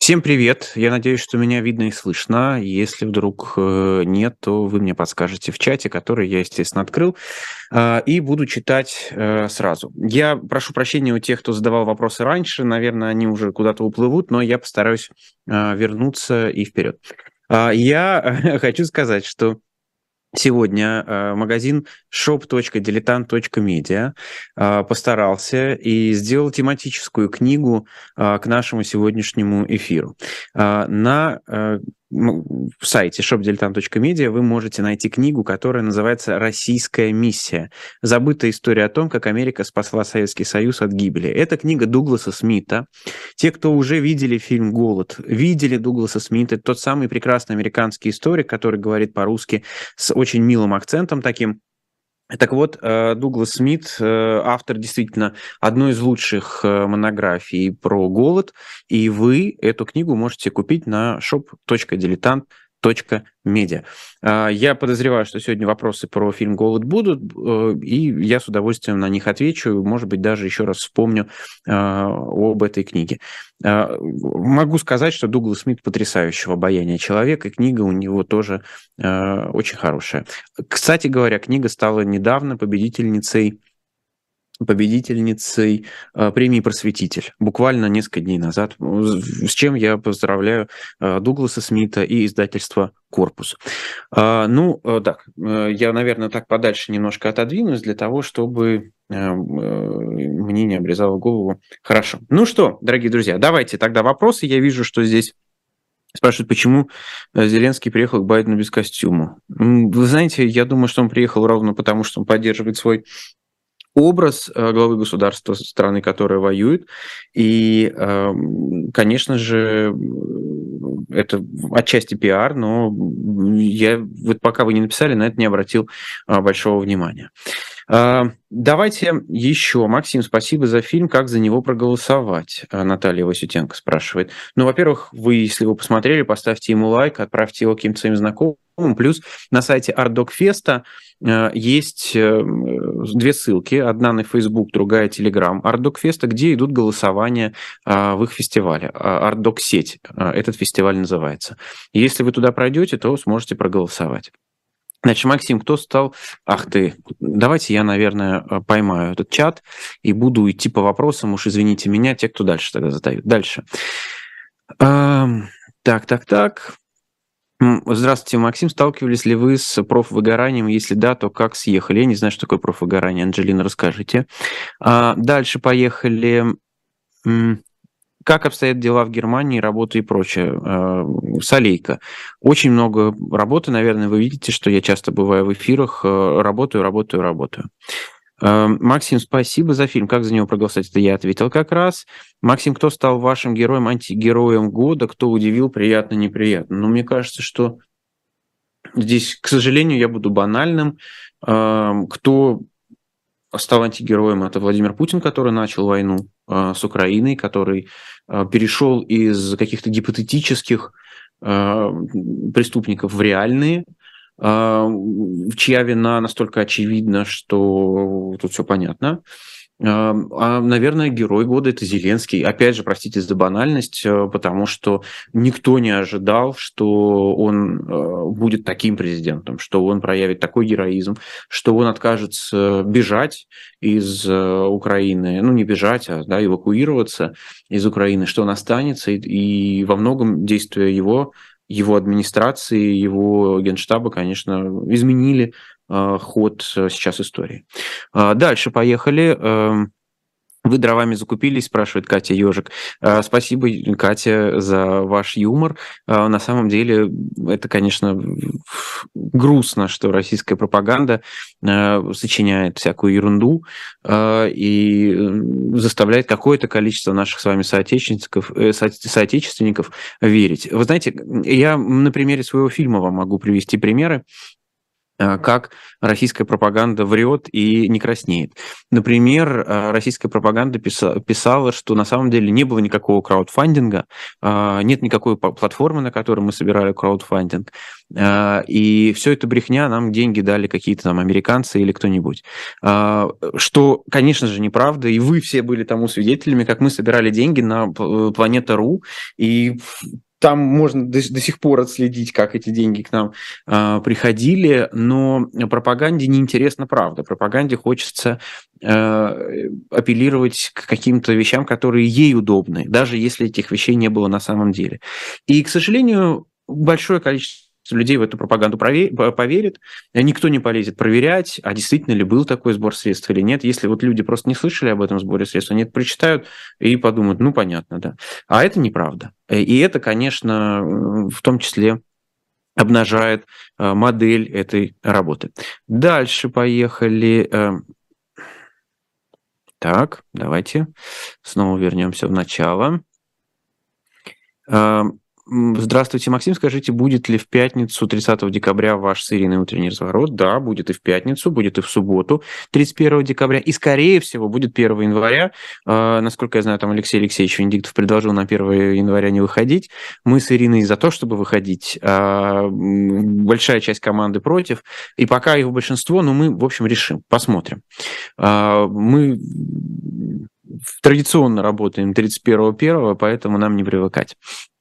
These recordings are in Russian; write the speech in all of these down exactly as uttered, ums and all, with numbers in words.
Всем привет! Я надеюсь, что меня видно и слышно. Если вдруг э, нет, то вы мне подскажете в чате, который я, естественно, открыл, а, и буду читать э, сразу. Я прошу прощения у тех, кто задавал вопросы раньше. Наверное, они уже куда-то уплывут, но я постараюсь а, вернуться и вперед. А, Я хочу сказать, что сегодня э, магазин shop точка diletant точка media э, постарался и сделал тематическую книгу э, к нашему сегодняшнему эфиру. Э, На э, м, сайте shop точка diletant точка media вы можете найти книгу, которая называется «Российская миссия. Забытая история о том, как Америка спасла Советский Союз от гибели». Это книга Дугласа Смита. Те, кто уже видели фильм «Голод», видели Дугласа Смита. Это тот самый прекрасный американский историк, который говорит по-русски с очень милым акцентом таким. Так вот, э, Дуглас Смит, э, автор действительно одной из лучших э, монографий про голод, и вы эту книгу можете купить на shop точка diletant точка media. А, Я подозреваю, что сегодня вопросы про фильм «Голод» будут, э, и я с удовольствием на них отвечу, может быть, даже еще раз вспомню э, об этой книге. А, Могу сказать, что Дуглас Смит потрясающего обаяния человек, и книга у него тоже э, очень хорошая. Кстати говоря, книга стала недавно победительницей победительницей э, премии «Просветитель», буквально несколько дней назад, с чем я поздравляю э, Дугласа Смита и издательство «Корпус». А, Ну, э, так, э, я, наверное, так подальше немножко отодвинусь для того, чтобы э, э, мне не обрезало голову. Хорошо. Ну что, дорогие друзья, давайте тогда вопросы. Я вижу, что здесь спрашивают, почему э, Зеленский приехал к Байдену без костюма. М, Вы знаете, я думаю, что он приехал ровно потому, что он поддерживает свой образ э, главы государства страны, которая воюет. И, эм, конечно же, э, это отчасти пиар, но я вот пока вы не написали, на это не обратил а, большого внимания. А, Давайте еще. Максим, спасибо за фильм. Как за него проголосовать? А, Наталья Васютенко спрашивает. Ну, во-первых, вы, если вы посмотрели, поставьте ему лайк, отправьте его каким-то своим знакомым. Плюс на сайте ArtDocFest э, есть э, две ссылки. Одна на Facebook, другая Telegram ArtDocFest, где идут голосования э, в их фестивале. ArtDoc-сеть э, этот фестиваль называется. Если вы туда пройдете, то сможете проголосовать. Значит, Максим, кто стал... Ах ты, давайте я, наверное, поймаю этот чат и буду идти по вопросам. Уж извините меня, те, кто дальше тогда задают. Дальше. Эм, Так, так, так. М, Здравствуйте, Максим. Сталкивались ли вы с профвыгоранием? Если да, то как съехали? Я не знаю, что такое профвыгорание. Анджелина, расскажите. А, Дальше поехали. М, Как обстоят дела в Германии, работа и прочее? А, Солейка. Очень много работы, наверное, вы видите, что я часто бываю в эфирах. э, Работаю, работаю, работаю. Э, Максим, спасибо за фильм. Как за него проголосовать? Это я ответил как раз. Максим, кто стал вашим героем, антигероем года? Кто удивил, приятно, неприятно? Ну, мне кажется, что здесь, к сожалению, я буду банальным. Эм, Кто стал антигероем? Это Владимир Путин, который начал войну э, с Украиной, который э, перешел из каких-то гипотетических э, преступников в реальные, э, чья вина настолько очевидна, что тут все понятно. А, а, наверное, герой года – это Зеленский. Опять же, простите за банальность, э, потому что никто не ожидал, что он э, будет таким президентом, что он проявит такой героизм, что он откажется бежать из э, Украины, ну не бежать, а да, эвакуироваться из Украины, что он останется, и, и во многом действия его, его администрации, его генштаба, конечно, изменили э, ход э, сейчас истории. А, Дальше поехали. Эм, Вы дровами закупились, спрашивает Катя Ежик. А, Спасибо, Катя, за ваш юмор. А, На самом деле, это, конечно, грустно, что российская пропаганда э, сочиняет всякую ерунду э, и э, заставляет какое-то количество наших с вами соотечественников, э, со- соотечественников верить. Вы знаете, я на примере своего фильма вам могу привести примеры. как российская пропаганда врет и не краснеет. Например, российская пропаганда писала, что на самом деле не было никакого краудфандинга, нет никакой платформы, на которой мы собирали краудфандинг, и все это брехня, нам деньги дали какие-то там американцы или кто-нибудь. Что, конечно же, неправда, и вы все были тому свидетелями, как мы собирали деньги на Планета.ру, и там можно до, до сих пор отследить, как эти деньги к нам э, приходили, но пропаганде неинтересна правда. Пропаганде хочется э, апеллировать к каким-то вещам, которые ей удобны, даже если этих вещей не было на самом деле. И, к сожалению, большое количество людей в эту пропаганду поверит, никто не полезет проверять, а действительно ли был такой сбор средств или нет. Если вот люди просто не слышали об этом сборе средств, они это прочитают и подумают, ну, понятно, да. А это неправда. И это, конечно, в том числе обнажает модель этой работы. Дальше поехали. Так, давайте снова вернемся в начало. Здравствуйте, Максим. Скажите, будет ли в пятницу тридцатого декабря ваш с Ириной утренний разворот? Да, будет и в пятницу, будет и в субботу тридцать первого декабря. И, скорее всего, будет первого января. Насколько я знаю, там Алексей Алексеевич Венедиктов предложил на первого января не выходить. Мы с Ириной за то, чтобы выходить. Большая часть команды против. И пока их большинство, но мы, в общем, решим. Посмотрим. Мы традиционно работаем тридцать первого первого, поэтому нам не привыкать.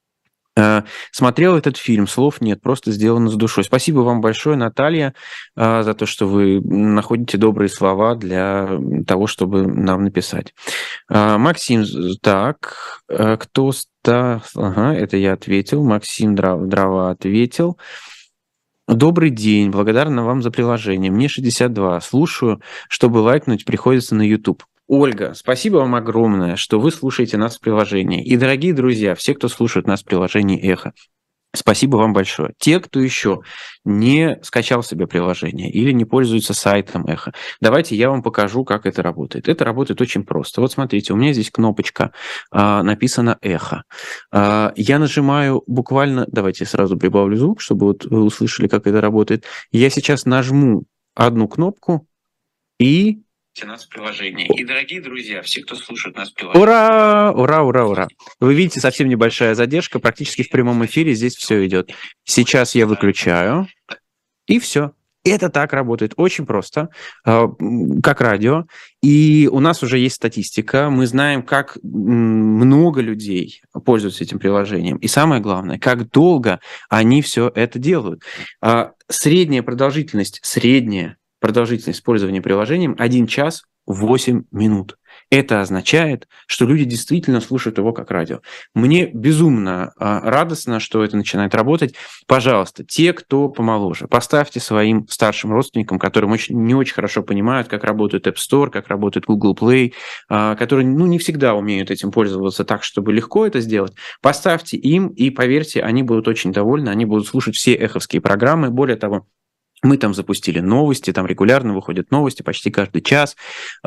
Смотрел этот фильм, слов нет, просто сделано с душой. Спасибо вам большое, Наталья, за то, что вы находите добрые слова для того, чтобы нам написать. Максим, так, кто... Ага, это я ответил. Максим Дрова ответил. Добрый день, благодарна вам за приложение. Мне шестьдесят два, слушаю, чтобы лайкнуть, приходится на YouTube. Ольга, спасибо вам огромное, что вы слушаете нас в приложении. И, дорогие друзья, все, кто слушает нас в приложении Эхо, спасибо вам большое. Те, кто еще не скачал себе приложение или не пользуется сайтом Эхо, давайте я вам покажу, как это работает. Это работает очень просто. Вот смотрите, у меня здесь кнопочка, написано Эхо. Я нажимаю буквально, давайте я сразу прибавлю звук, чтобы вот вы услышали, как это работает. Я сейчас нажму одну кнопку и... нас в приложении. И, дорогие друзья, все, кто слушает нас в приложении. Ура! Ура, ура, ура! Вы видите, совсем небольшая задержка, практически в прямом эфире здесь все идет. Сейчас я выключаю, и все. Это так работает, очень просто, как радио. И у нас уже есть статистика, мы знаем, как много людей пользуются этим приложением. И самое главное, как долго они все это делают. Средняя продолжительность, средняя продолжительность использования приложением один час восемь минут. Это означает, что люди действительно слушают его как радио. Мне безумно а, радостно, что это начинает работать. Пожалуйста, те, кто помоложе, поставьте своим старшим родственникам, которым очень, не очень хорошо понимают, как работает App Store, как работает Google Play, а, которые ну, не всегда умеют этим пользоваться так, чтобы легко это сделать. Поставьте им, и поверьте, они будут очень довольны, они будут слушать все эховские программы. Более того, мы там запустили новости, там регулярно выходят новости почти каждый час.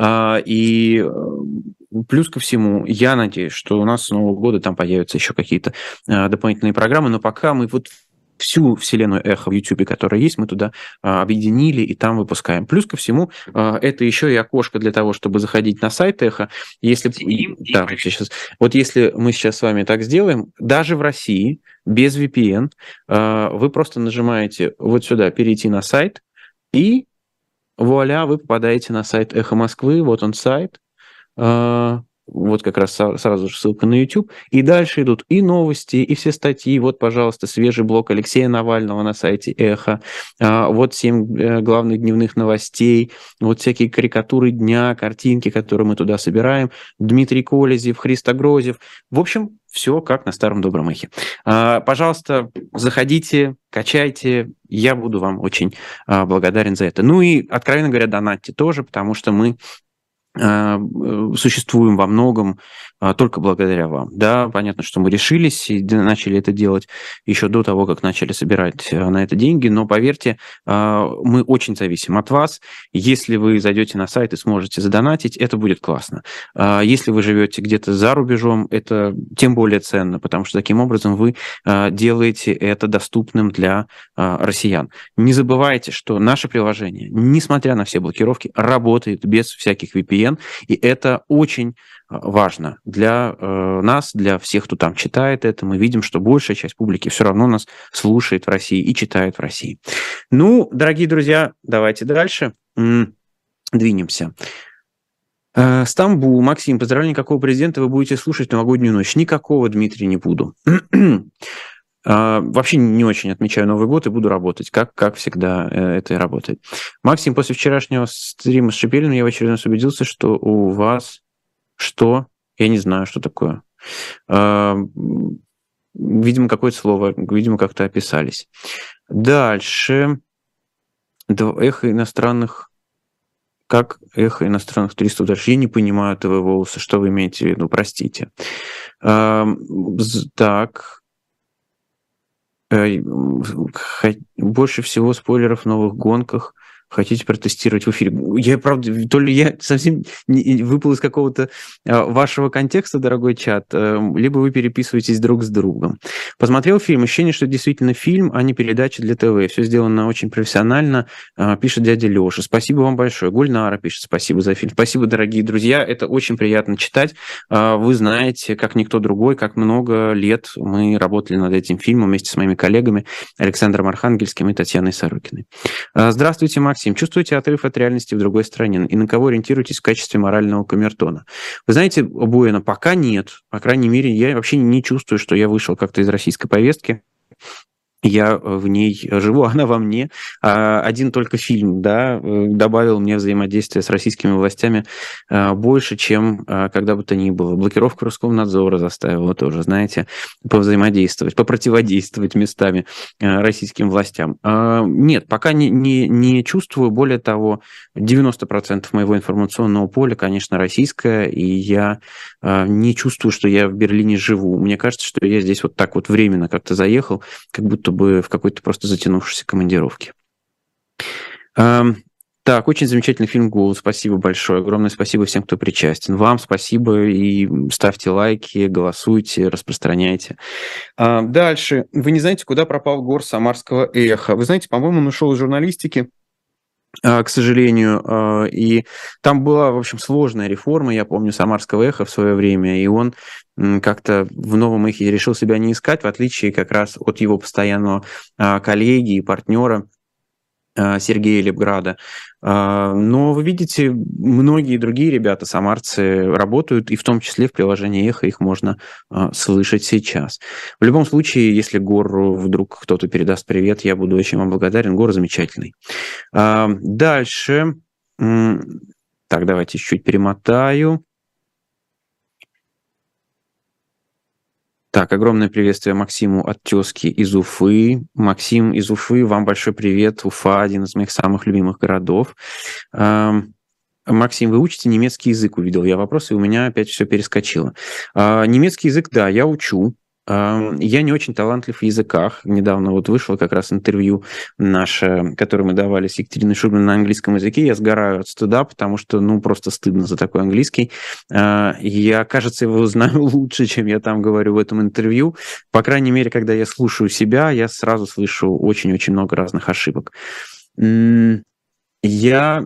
И плюс ко всему, я надеюсь, что у нас с Нового года там появятся еще какие-то дополнительные программы, но пока мы вот всю вселенную Эхо в YouTube, которая есть, мы туда а, объединили и там выпускаем. Плюс ко всему, а, это еще и окошко для того, чтобы заходить на сайт Эхо. Если, да, сейчас, вот если мы сейчас с вами так сделаем, даже в России, без ви пи эн, а, вы просто нажимаете вот сюда «Перейти на сайт», и вуаля, вы попадаете на сайт Эхо Москвы, вот он сайт, а, вот как раз сразу же ссылка на YouTube, и дальше идут и новости, и все статьи. Вот, пожалуйста, свежий блог Алексея Навального на сайте Эхо, вот семь главных дневных новостей, вот всякие карикатуры дня, картинки, которые мы туда собираем, Дмитрий Колезев, Христо Грозев. В общем, все как на старом добром Эхе. Пожалуйста, заходите, качайте, я буду вам очень благодарен за это. Ну и, откровенно говоря, донатьте тоже, потому что мы существуем во многом только благодаря вам. Да, понятно, что мы решились и начали это делать еще до того, как начали собирать на это деньги, но поверьте, мы очень зависим от вас. Если вы зайдете на сайт и сможете задонатить, это будет классно. Если вы живете где-то за рубежом, это тем более ценно, потому что таким образом вы делаете это доступным для россиян. Не забывайте, что наше приложение, несмотря на все блокировки, работает без всяких ви пи эн, и это очень важно для э, нас, для всех, кто там читает это. Мы видим, что большая часть публики все равно нас слушает в России и читает в России. Ну, дорогие друзья, давайте дальше. М-м, двинемся. Э, Стамбул. Максим, поздравления, какого президента вы будете слушать в новогоднюю ночь? Никакого, Дмитрий, не буду. Uh, вообще не очень отмечаю Новый год и буду работать, как, как всегда uh, это и работает. Максим, после вчерашнего стрима с Шепелиным я в очередной раз убедился, что у вас что? Я не знаю, что такое. Uh, видимо, какое-то слово, видимо, как-то описались. Дальше. Эхо иностранных... Как эхо иностранных туристов дальше? Я не понимаю ТВ Волосы, что вы имеете в виду, простите. Uh, так... Больше всего спойлеров в новых гонках хотите протестировать в эфире. Я, правда, то ли я совсем не выпал из какого-то вашего контекста, дорогой чат, либо вы переписываетесь друг с другом. Посмотрел фильм, ощущение, что это действительно фильм, а не передача для ТВ. Все сделано очень профессионально, пишет дядя Леша. Спасибо вам большое. Гульнара пишет, спасибо за фильм. Спасибо, дорогие друзья, это очень приятно читать. Вы знаете, как никто другой, как много лет мы работали над этим фильмом вместе с моими коллегами Александром Архангельским и Татьяной Сорокиной. Здравствуйте, Максим. Чувствуете отрыв от реальности в другой стране? И на кого ориентируетесь в качестве морального камертона? Вы знаете, Буэна, пока нет. По крайней мере, я вообще не чувствую, что я вышел как-то из российской повестки. Я в ней живу, она во мне. Один только фильм, да, добавил мне взаимодействие с российскими властями больше, чем когда бы то ни было. Блокировка Роскомнадзора заставила тоже, знаете, повзаимодействовать, попротиводействовать местами российским властям. Нет, пока не, не, не чувствую. Более того, девяносто процентов моего информационного поля, конечно, российское, и я не чувствую, что я в Берлине живу. Мне кажется, что я здесь вот так вот временно как-то заехал, как будто бы в какой-то просто затянувшейся командировке. Так, очень замечательный фильм «Голос». Спасибо большое. Огромное спасибо всем, кто причастен. Вам спасибо, и ставьте лайки, голосуйте, распространяйте. Дальше. Вы не знаете, куда пропал Гор Самарского эхо? Вы знаете, по-моему, он ушел из журналистики, к сожалению, и там была, в общем, сложная реформа, я помню, Самарского эхо в свое время, и он как-то в новом эхе решил себя не искать, в отличие как раз от его постоянного коллеги и партнера Сергея Лепграда. Но вы видите, многие другие ребята, самарцы, работают, и в том числе в приложении «Эхо» их можно слышать сейчас. В любом случае, если Гору вдруг кто-то передаст привет, я буду очень вам благодарен. Гор замечательный. Дальше. Так, давайте чуть-чуть перемотаю. Так, огромное приветствие Максиму от тезки из Уфы. Максим из Уфы, вам большой привет. Уфа – один из моих самых любимых городов. Максим, вы учите немецкий язык? Увидел я вопрос, и у меня опять все перескочило. Немецкий язык, да, я учу. Я не очень талантлив в языках. Недавно вот вышло как раз интервью наше, которое мы давали с Екатериной Шубиной на английском языке. Я сгораю от стыда, потому что, ну, просто стыдно за такой английский. Я, кажется, его знаю лучше, чем я там говорю в этом интервью. По крайней мере, когда я слушаю себя, я сразу слышу очень-очень много разных ошибок. Я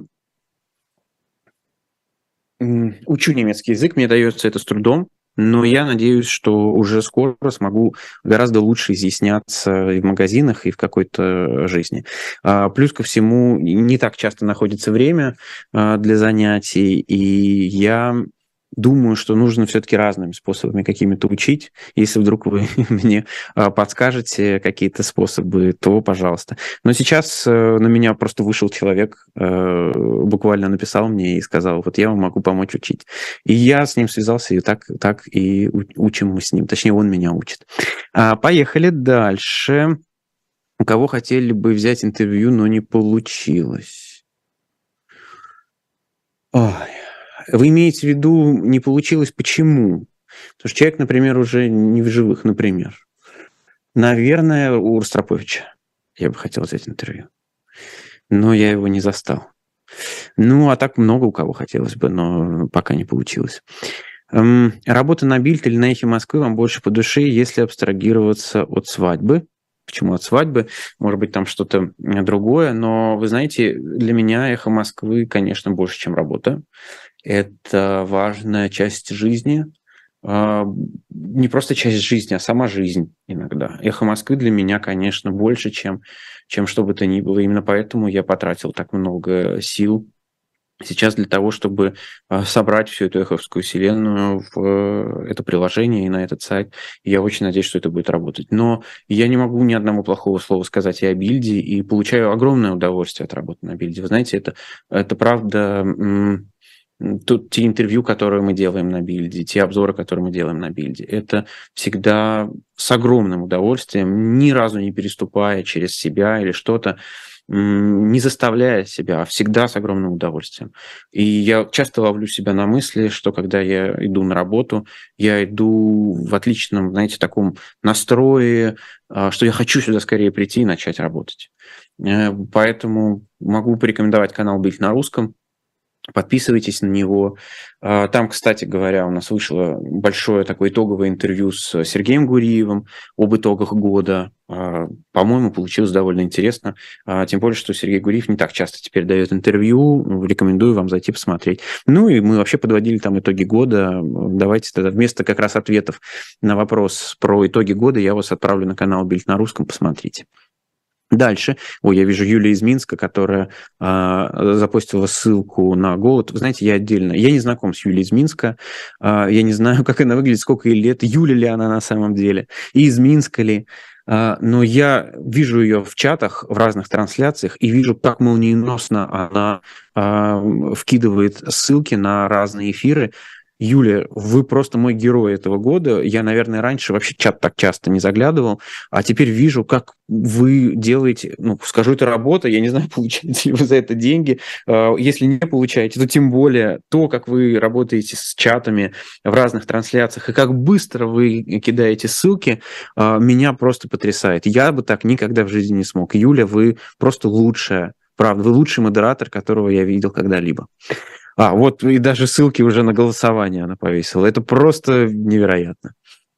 учу немецкий язык, мне дается это с трудом. Но я надеюсь, что уже скоро смогу гораздо лучше изъясняться и в магазинах, и в какой-то жизни. Плюс ко всему, не так часто находится время для занятий, и я думаю, что нужно все-таки разными способами какими-то учить. Если вдруг вы мне подскажете какие-то способы, то пожалуйста. Но сейчас на меня просто вышел человек, буквально написал мне и сказал, вот я вам могу помочь учить. И я с ним связался, и так, так и учим мы с ним. Точнее, он меня учит. Поехали дальше. У кого хотели бы взять интервью, но не получилось? Ой. Вы имеете в виду, не получилось почему? Потому что человек, например, уже не в живых, например. Наверное, у Ростроповича я бы хотел взять интервью. Но я его не застал. Ну, а так много у кого хотелось бы, но пока не получилось. Эм, работа на Бильд или на Эхе Москвы вам больше по душе, если абстрагироваться от свадьбы? Почему от свадьбы? Может быть, там что-то другое, но, вы знаете, для меня Эхо Москвы, конечно, больше, чем работа. Это важная часть жизни. А, не просто часть жизни, а сама жизнь иногда. Эхо Москвы для меня, конечно, больше, чем, чем что бы то ни было. Именно поэтому я потратил так много сил сейчас для того, чтобы а, собрать всю эту эховскую вселенную в э, это приложение и на этот сайт. И я очень надеюсь, что это будет работать. Но я не могу ни одного плохого слова сказать и о Бильде, и получаю огромное удовольствие от работы на Бильде. Вы знаете, это, это правда... М- Тут те интервью, которые мы делаем на Бильде, те обзоры, которые мы делаем на Бильде, это всегда с огромным удовольствием, ни разу не переступая через себя или что-то, не заставляя себя, а всегда с огромным удовольствием. И я часто ловлю себя на мысли, что когда я иду на работу, я иду в отличном, знаете, таком настрое, а, что я хочу сюда скорее прийти и начать работать. Э, Поэтому могу порекомендовать канал «Бильд на русском». Подписывайтесь на него. А, Там, кстати говоря, у нас вышло большое такое итоговое интервью с Сергеем Гуриевым об итогах года. А, По-моему, получилось довольно интересно. А, Тем более, что Сергей Гуриев не так часто теперь дает интервью. Рекомендую вам зайти посмотреть. Ну и мы вообще подводили там итоги года. Давайте тогда вместо как раз ответов на вопрос про итоги года я вас отправлю на канал «Бильд на русском». Посмотрите. Дальше. Ой, я вижу Юлия из Минска, которая э, запостила ссылку на голод. Вы знаете, я отдельно... Я не знаком с Юлией из Минска. Э, я не знаю, как она выглядит, сколько ей лет. Юля ли она на самом деле? И из Минска ли? Э, но я вижу ее в чатах, в разных трансляциях, и вижу, как молниеносно она э, вкидывает ссылки на разные эфиры. Юля, вы просто мой герой этого года. Я, наверное, раньше вообще чат так часто не заглядывал, а теперь вижу, как вы делаете, ну, скажу, это работа, я не знаю, получаете ли вы за это деньги. Если не получаете, то тем более то, как вы работаете с чатами в разных трансляциях и как быстро вы кидаете ссылки, меня просто потрясает. Я бы так никогда в жизни не смог. Юля, вы просто лучшая. Правда, вы лучший модератор, которого я видел когда-либо. А, вот и даже ссылки уже на голосование она повесила. Это просто невероятно.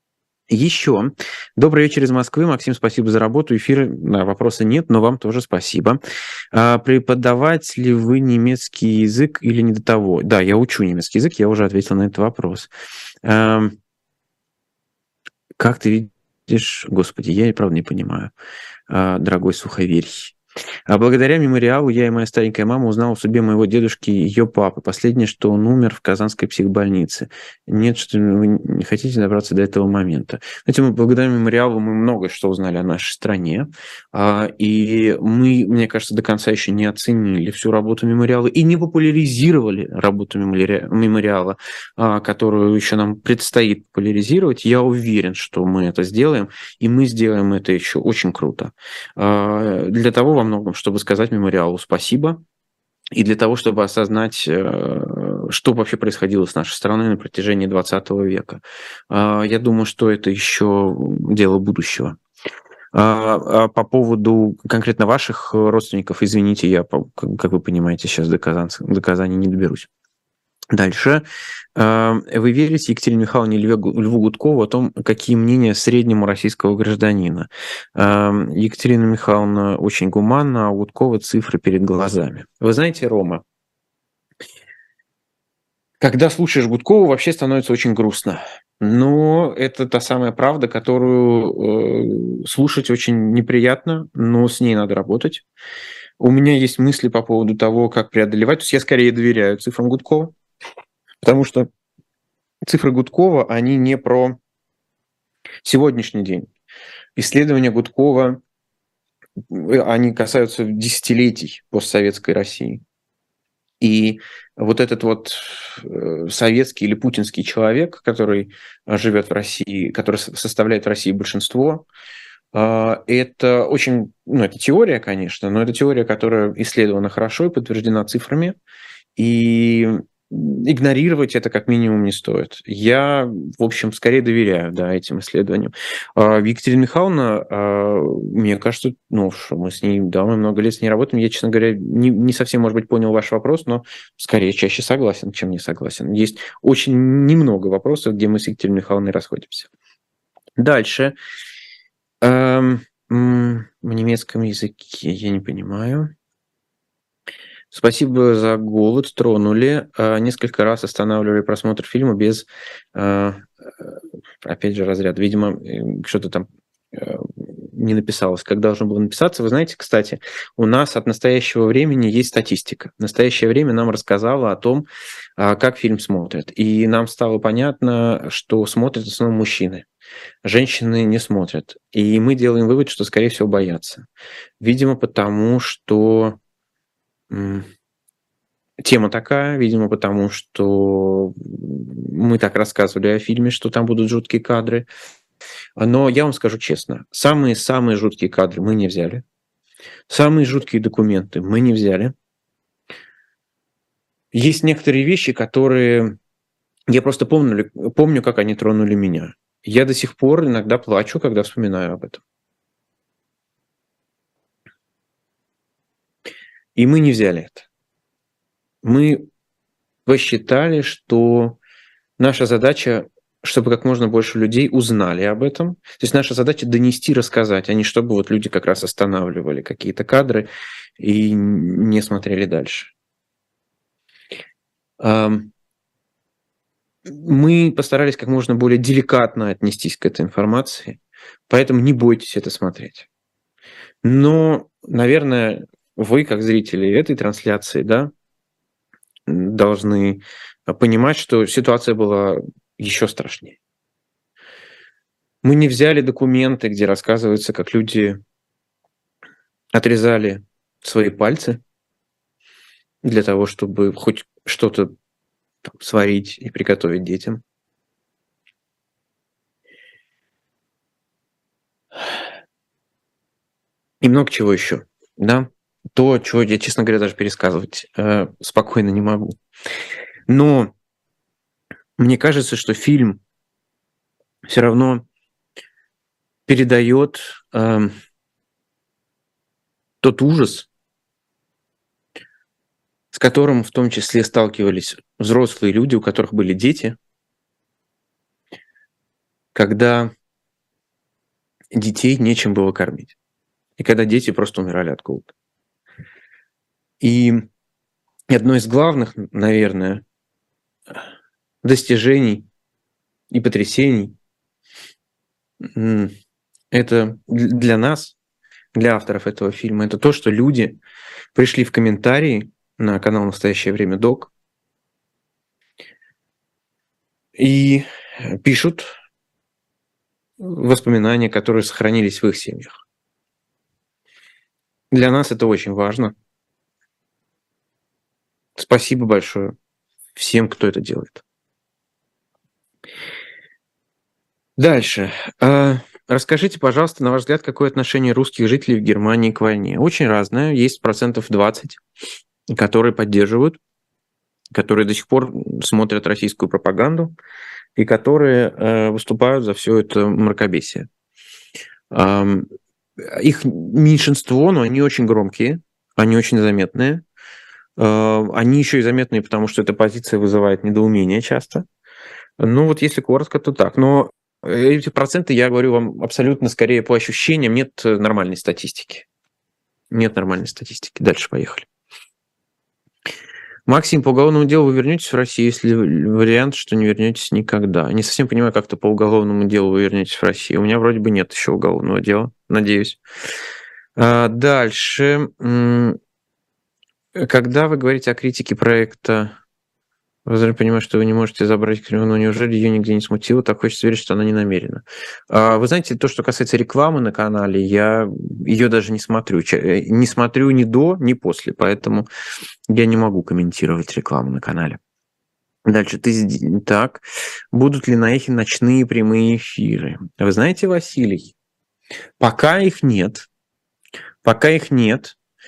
Еще. Добрый вечер из Москвы. Максим, спасибо за работу. Эфир, да, вопроса нет, но вам тоже спасибо. А, преподавать ли вы немецкий язык или не до того? Да, я учу немецкий язык, я уже ответил на этот вопрос. А, как ты видишь... Господи, я и правда не понимаю, а, дорогой суховерий. А благодаря мемориалу я и моя старенькая мама узнала о судьбе моего дедушки и ее папы. Последнее, что он умер в Казанской психбольнице. Нет, что вы не хотите добраться до этого момента. Знаете, мы благодаря мемориалу мы многое что узнали о нашей стране. И мы, мне кажется, до конца еще не оценили всю работу мемориала и не популяризировали работу мемориала, которую еще нам предстоит популяризировать. Я уверен, что мы это сделаем, и мы сделаем это еще очень круто. Для того, во многом, чтобы сказать мемориалу спасибо, и для того, чтобы осознать, что вообще происходило с нашей страной на протяжении двадцатого века. Я думаю, что это еще дело будущего. По поводу конкретно ваших родственников, извините, я, как вы понимаете, сейчас до Казани не доберусь. Дальше. Вы верите Екатерине Михайловне Льву Гудкову о том, какие мнения среднему российского гражданина? Екатерина Михайловна очень гуманна, а у Гудкова цифры перед глазами. Вы знаете, Рома, когда слушаешь Гудкова, вообще становится очень грустно. Но это та самая правда, которую слушать очень неприятно, но с ней надо работать. У меня есть мысли по поводу того, как преодолевать. То есть я скорее доверяю цифрам Гудкова. Потому что цифры Гудкова, они не про сегодняшний день. Исследования Гудкова, они касаются десятилетий постсоветской России. И вот этот вот советский или путинский человек, который живет в России, который составляет в России большинство, это очень, ну, это теория, конечно, но это теория, которая исследована хорошо и подтверждена цифрами. И игнорировать это как минимум не стоит. Я, в общем, скорее доверяю, да, этим исследованиям. А Екатерина Михайловна, а, мне кажется, ну, что мы с ней, да, мы много лет с ней работаем. Я, честно говоря, не, не совсем, может быть, понял ваш вопрос, но скорее чаще согласен, чем не согласен. Есть очень немного вопросов, где мы с Екатериной Михайловной расходимся. Дальше. Эм, м, в немецком языке я не понимаю. Спасибо за голод, тронули. А, Несколько раз останавливали просмотр фильма без, а, э, опять же, разряд. Видимо, э, что-то там э, не написалось, как должно было написаться. Вы знаете, кстати, у нас от настоящего времени есть статистика. Настоящее время нам рассказало о том, а, как фильм смотрят. И нам стало понятно, что смотрят в основном мужчины. Женщины не смотрят. И мы делаем вывод, что, скорее всего, боятся. Видимо, потому что м, тема такая, видимо, потому что мы так рассказывали о фильме, что там будут жуткие кадры. Но я вам скажу честно, самые-самые жуткие кадры мы не взяли. Самые жуткие документы мы не взяли. Есть некоторые вещи, которые я просто помню, помню, как они тронули меня. Я до сих пор иногда плачу, когда вспоминаю об этом. И мы не взяли это. Мы посчитали, что наша задача, чтобы как можно больше людей узнали об этом. То есть наша задача донести, рассказать, а не чтобы вот люди как раз останавливали какие-то кадры и не смотрели дальше. Мы постарались как можно более деликатно отнестись к этой информации, поэтому не бойтесь это смотреть. Но, наверное, вы, как зрители этой трансляции, да, должны понимать, что ситуация была еще страшнее. Мы не взяли документы, где рассказывается, как люди отрезали свои пальцы для того, чтобы хоть что-то там сварить и приготовить детям. И много чего еще, да. То, чего я, честно говоря, даже пересказывать э, спокойно не могу. Но мне кажется, что фильм все равно передает э, тот ужас, с которым в том числе сталкивались взрослые люди, у которых были дети, когда детей нечем было кормить. И когда дети просто умирали от голода. И одно из главных, наверное, достижений и потрясений это для нас, для авторов этого фильма, это то, что люди пришли в комментарии на канал «Настоящее время Док» и пишут воспоминания, которые сохранились в их семьях. Для нас это очень важно. Спасибо большое всем, кто это делает. Дальше. Расскажите, пожалуйста, на ваш взгляд, какое отношение русских жителей в Германии к войне? Очень разное. Есть процентов двадцать, которые поддерживают, которые до сих пор смотрят российскую пропаганду и которые выступают за все это мракобесие. Их меньшинство, но они очень громкие, они очень заметные. Они еще и заметные, потому что эта позиция вызывает недоумение часто. Ну вот если коротко, то так. Но эти проценты, я говорю вам абсолютно скорее по ощущениям, нет нормальной статистики. Нет нормальной статистики. Дальше поехали. Максим, по уголовному делу вы вернетесь в Россию, если вариант, что не вернетесь никогда? Не совсем понимаю, как-то по уголовному делу вы вернетесь в Россию. У меня вроде бы нет еще уголовного дела, надеюсь. Дальше. Когда вы говорите о критике проекта, вы понимаете, что вы не можете забрать Кремль, но неужели ее нигде не смутило? Так хочется верить, что она не намерена. Вы знаете, то, что касается рекламы на канале, я ее даже не смотрю. Не смотрю ни до, ни после, поэтому я не могу комментировать рекламу на канале. Дальше. Ты так. Будут ли на эхе ночные прямые эфиры? Вы знаете, Василий, пока их нет. Пока их нет.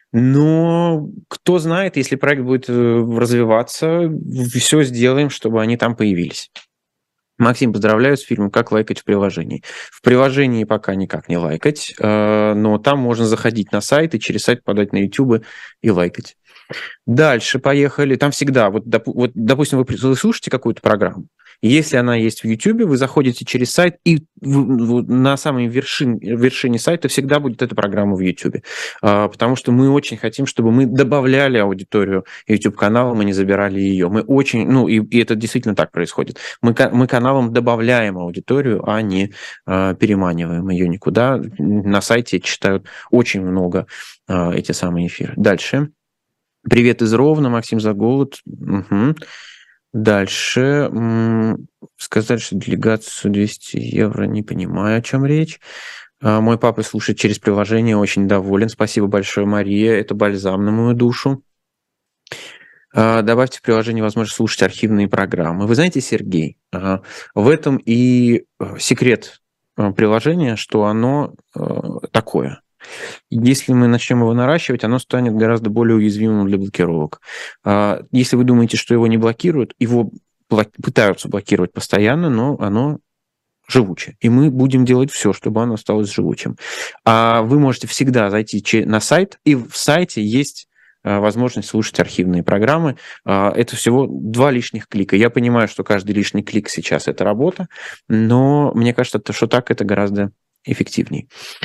Но кто знает, если проект будет развиваться, все сделаем, чтобы они там появились. Максим, поздравляю с фильмом «Как лайкать в приложении». В приложении пока никак не лайкать, но там можно заходить на сайт и через сайт подать на YouTube и лайкать. Дальше поехали. Там всегда, вот, доп, вот допустим, вы слушаете какую-то программу, если она есть в YouTube, вы заходите через сайт, и в, в, на самой вершине, вершине сайта всегда будет эта программа в YouTube. А, потому что мы очень хотим, чтобы мы добавляли аудиторию YouTube-канала, мы не забирали ее. Мы очень, ну, и, и это действительно так происходит. Мы, мы каналам добавляем аудиторию, а не а, переманиваем ее никуда. На сайте читают очень много а, эти самые эфиры. Дальше. Привет из Ровно, Максим Заголод. Угу. Дальше. Сказать, что делегацию двести евро, не понимаю, о чем речь. Мой папа слушает через приложение, очень доволен. Спасибо большое, Мария. Это бальзам на мою душу. Добавьте в приложение возможность слушать архивные программы. Вы знаете, Сергей, в этом и секрет приложения, что оно такое. Если мы начнем его наращивать, оно станет гораздо более уязвимым для блокировок. Если вы думаете, что его не блокируют, его пытаются блокировать постоянно, но оно живучее. И мы будем делать все, чтобы оно осталось живучим. А вы можете всегда зайти на сайт, и в сайте есть возможность слушать архивные программы. Это всего два лишних клика. Я понимаю, что каждый лишний клик сейчас – это работа, но мне кажется, что так это гораздо эффективнее.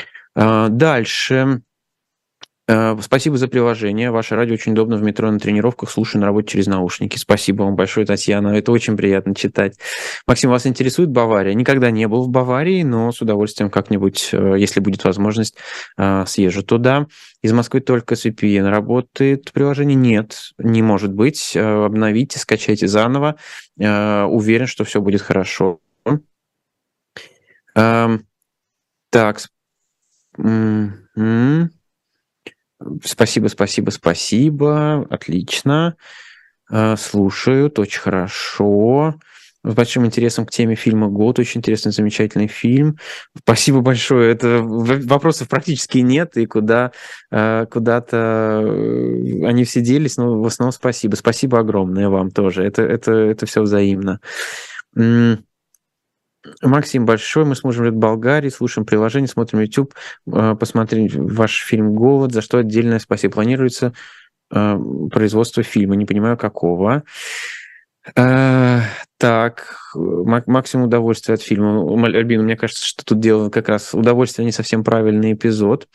Дальше. Спасибо за приложение. Ваше радио очень удобно в метро, на тренировках. Слушаю на работе через наушники. Спасибо вам большое, Татьяна. Это очень приятно читать. Максим, вас интересует Бавария? Никогда не был в Баварии, но с удовольствием как-нибудь, если будет возможность, съезжу туда. Из Москвы только с ви пи эн работает приложение? Нет, не может быть. Обновите, скачайте заново. Уверен, что все будет хорошо. Так. Mm-hmm. Спасибо, спасибо, спасибо. Отлично. Слушают, очень хорошо. С большим интересом к теме фильма «Год». Очень интересный, замечательный фильм. Спасибо большое. Это вопросов практически нет, и куда, куда-то они все делись, но в основном спасибо. Спасибо огромное вам тоже. Это, это, это все взаимно. Максим, большой. Мы с мужем в Болгарии, слушаем приложение, смотрим YouTube, посмотрим ваш фильм «Голод», за что отдельное спасибо. Планируется производство фильма, не понимаю, какого. Так, максимум удовольствия от фильма. Альбина, мне кажется, что тут дело как раз удовольствие, не совсем правильный эпизод.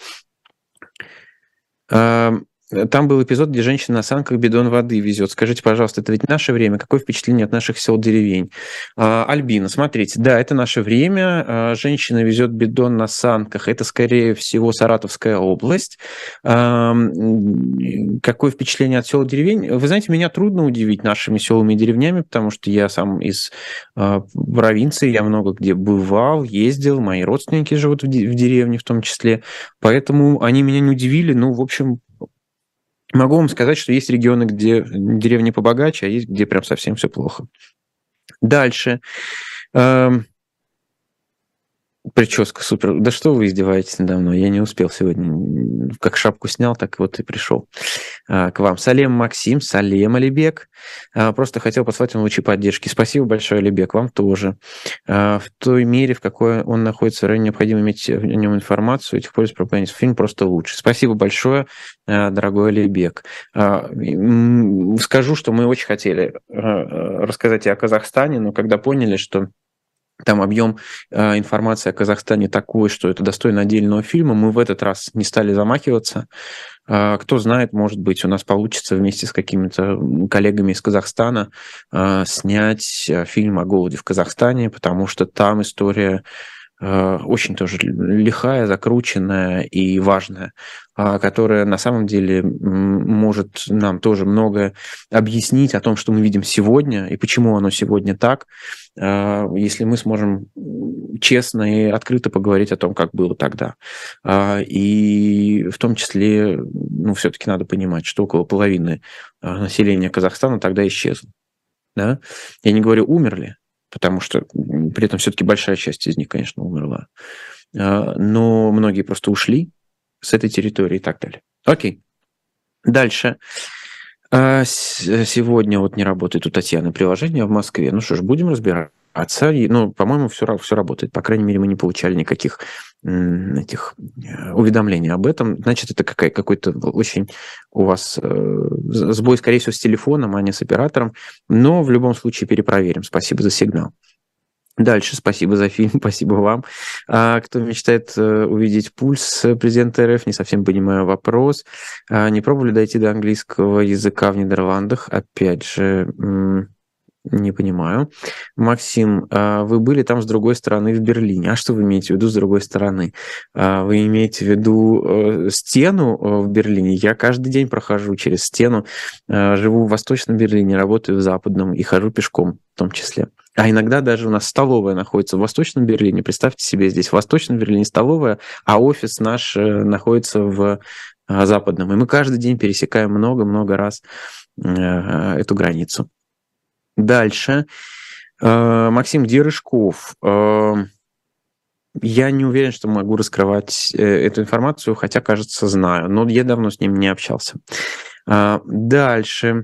Там был эпизод, где женщина на санках бидон воды везет. Скажите, пожалуйста, это ведь наше время? Какое впечатление от наших сел, деревень? А, Альбина, смотрите, да, это наше время. А, женщина везет бидон на санках. Это, скорее всего, Саратовская область. А, какое впечатление от сел, деревень? Вы знаете, меня трудно удивить нашими селами и деревнями, потому что я сам из а, провинции, я много где бывал, ездил, мои родственники живут в, де- в деревне в том числе, поэтому они меня не удивили. Ну, в общем, могу вам сказать, что есть регионы, где деревни побогаче, а есть, где прям совсем все плохо. Дальше. Эм... Прическа супер. Да что вы издеваетесь надо мной? Я не успел сегодня. Как шапку снял, так вот и пришел а, к вам. Салем, Максим. Салем, Алибек. А, просто хотел послать вам лучи поддержки. Спасибо большое, Алибек. Вам тоже. А, в той мере, в какой он находится, ранее необходимо иметь о нем информацию. Этих пользу пропагандистов. Фильм просто лучше. Спасибо большое, дорогой Алибек. А, скажу, что мы очень хотели рассказать и о Казахстане, но когда поняли, что там объем э, информации о Казахстане такой, что это достойно отдельного фильма, мы в этот раз не стали замахиваться. Э, кто знает, может быть, у нас получится вместе с какими-то коллегами из Казахстана э, снять фильм о голоде в Казахстане, потому что там история э, очень тоже лихая, закрученная и важная, э, которая на самом деле может нам тоже многое объяснить о том, что мы видим сегодня и почему оно сегодня так, если мы сможем честно и открыто поговорить о том, как было тогда. И в том числе, ну, все-таки надо понимать, что около половины населения Казахстана тогда исчезло. Да? Я не говорю, умерли, потому что при этом все-таки большая часть из них, конечно, умерла. Но многие просто ушли с этой территории и так далее. Окей. Дальше. А, с- Сегодня вот не работает у Татьяны приложение в Москве. Ну что ж, будем разбираться. И, ну, по-моему, все, все работает. По крайней мере, мы не получали никаких м, этих э, уведомлений об этом. Значит, это какая, какой-то очень у вас э, сбой, скорее всего, с телефоном, а не с оператором. Но в любом случае перепроверим. Спасибо за сигнал. Дальше, спасибо за фильм, спасибо вам. А, кто мечтает э, увидеть пульс президента РФ, не совсем понимаю вопрос. А, не пробовали дойти до английского языка в Нидерландах? Опять же, м, не понимаю. Максим, а вы были там с другой стороны в Берлине. А что вы имеете в виду с другой стороны? А, Вы имеете в виду э, стену э, в Берлине? Я каждый день прохожу через стену. Э, Живу в Восточном Берлине, работаю в Западном и хожу пешком в том числе. А иногда даже у нас столовая находится в Восточном Берлине. Представьте себе, здесь в Восточном Берлине столовая, а офис наш э, находится в э, Западном. И мы каждый день пересекаем много-много раз э, эту границу. Дальше. Э, Максим, где Рыжков? Э, Я не уверен, что могу раскрывать э, эту информацию, хотя, кажется, знаю. Но я давно с ним не общался. А, Дальше.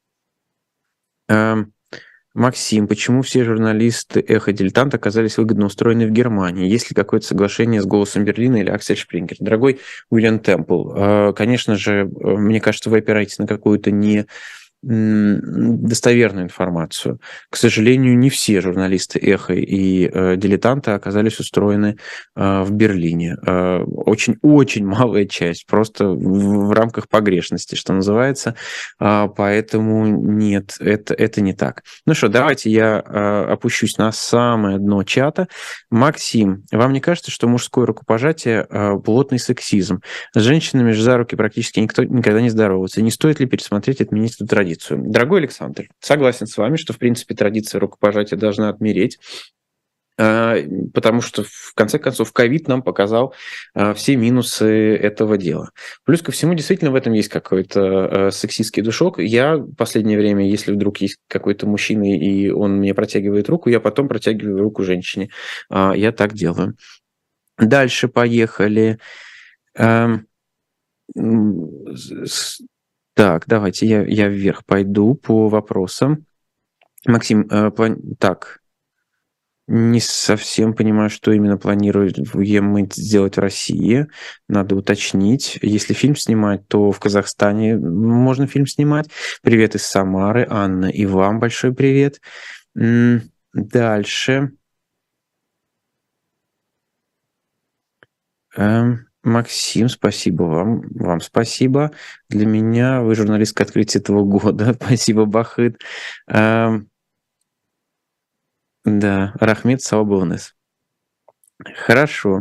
Эм, Максим, почему все журналисты «Эхо Дилетант» оказались выгодно устроены в Германии? Есть ли какое-то соглашение с «Голосом Берлина» или Аксель Шпрингер? Дорогой Уильям Темпл, э, конечно же, э, мне кажется, вы опираетесь на какую-то не м, достоверную информацию. К сожалению, не все журналисты «Эхо» и э, «Дилетанта» оказались устроены э, в Берлине. Э, Очень-очень малая часть, просто в, в рамках погрешности, что называется. А, поэтому нет, это, это не так. Ну что, давайте я э, опущусь на самое дно чата. Максим, вам не кажется, что мужское рукопожатие э, плотный сексизм? С женщинами же за руки практически никто никогда не здоровается. Не стоит ли пересмотреть и отменить эту традицию? Дорогой Александр, согласен с вами, что, в принципе, традиция рукопожатия должна отмереть, а, потому что, в конце концов, ковид нам показал а, все минусы этого дела. Плюс ко всему, действительно, в этом есть какой-то а, сексистский душок. Я в последнее время, если вдруг есть какой-то мужчина, и он мне протягивает руку, я потом протягиваю руку женщине. А, Я так делаю. Дальше поехали. Эм, м, с- Так, давайте я, я вверх пойду по вопросам. Максим, э, план- так, не совсем понимаю, что именно планируем мы сделать в России. Надо уточнить. Если фильм снимать, то в Казахстане можно фильм снимать. Привет из Самары. Анна, и вам большой привет. М, Дальше. Эм, Максим, спасибо вам. Вам спасибо. Для меня вы журналистка открытия этого года. Спасибо, Бахыт. Эм, Да, Рахмет Саубовнес. Хорошо.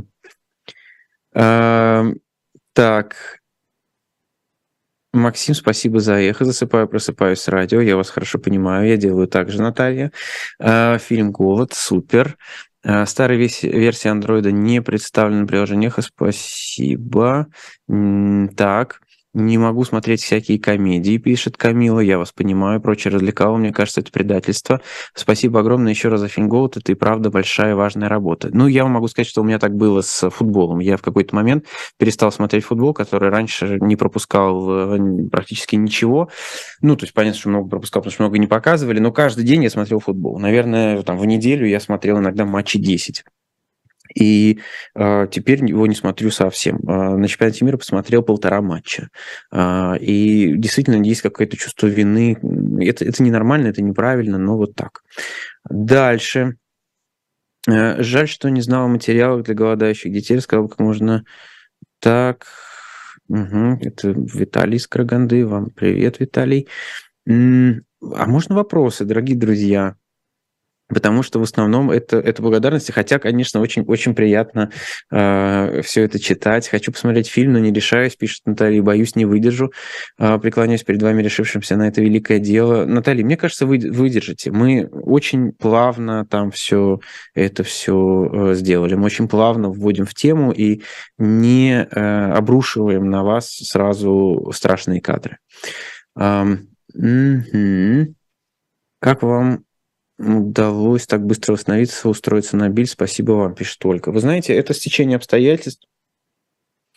Эм, Так, Максим, спасибо за эхо. Засыпаю, просыпаюсь с радио. Я вас хорошо понимаю. Я делаю так же, Наталья. Э, Фильм «Голод». Супер. Э, Старая вес- версия андроида не представлена в приложениях. Спасибо. М, Так. Не могу смотреть всякие комедии, пишет Камила. Я вас понимаю. Прочее развлекало. Мне кажется, это предательство. Спасибо огромное еще раз за фильм «Голод». Это и правда большая важная работа. Ну, я вам могу сказать, что у меня так было с футболом. Я в какой-то момент перестал смотреть футбол, который раньше не пропускал э, практически ничего. Ну, то есть, понятно, что много пропускал, потому что много не показывали, но каждый день я смотрел футбол. Наверное, там в неделю я смотрел иногда матчи десять. И э, теперь его не смотрю совсем. Э, на чемпионате мира посмотрел полтора матча. Э, и действительно есть какое-то чувство вины. Это, это ненормально, это неправильно, но вот так. Дальше. Э, жаль, что не знал о материалах для голодающих детей. Рассказал, как можно так, мгм, это Виталий из Караганды. Вам привет, Виталий. М, А можно вопросы, дорогие друзья? Потому что в основном это, это благодарности, хотя, конечно, очень, очень приятно э, все это читать. Хочу посмотреть фильм, но не решаюсь, пишет Наталья, боюсь, не выдержу. Э, преклоняюсь перед вами, решившимся на это великое дело. Наталья, мне кажется, вы выдержите. Мы очень плавно там все это все э, сделали. Мы очень плавно вводим в тему и не э, обрушиваем на вас сразу страшные кадры. Ам, мгм. Как вам удалось так быстро восстановиться, устроиться на биль? Спасибо вам, пишет Ольга. Вы знаете, это стечение обстоятельств.